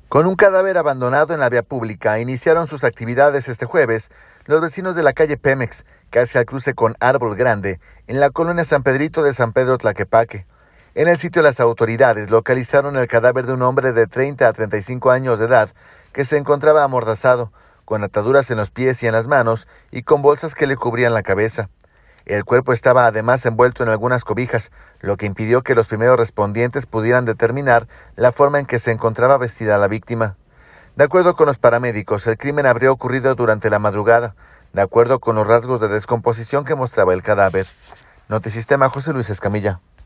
Con un cadáver abandonado en la vía pública, iniciaron sus actividades este jueves los vecinos de la calle Pemex, casi al cruce con Árbol Grande, en la colonia San Pedrito de San Pedro Tlaquepaque. En el sitio las autoridades localizaron el cadáver de un hombre de 30 a 35 años de edad que se encontraba amordazado, con ataduras en los pies y en las manos y con bolsas que le cubrían la cabeza. El cuerpo estaba además envuelto en algunas cobijas, lo que impidió que los primeros respondientes pudieran determinar la forma en que se encontraba vestida la víctima. De acuerdo con los paramédicos, el crimen habría ocurrido durante la madrugada, de acuerdo con los rasgos de descomposición que mostraba el cadáver. Notisistema, José Luis Escamilla.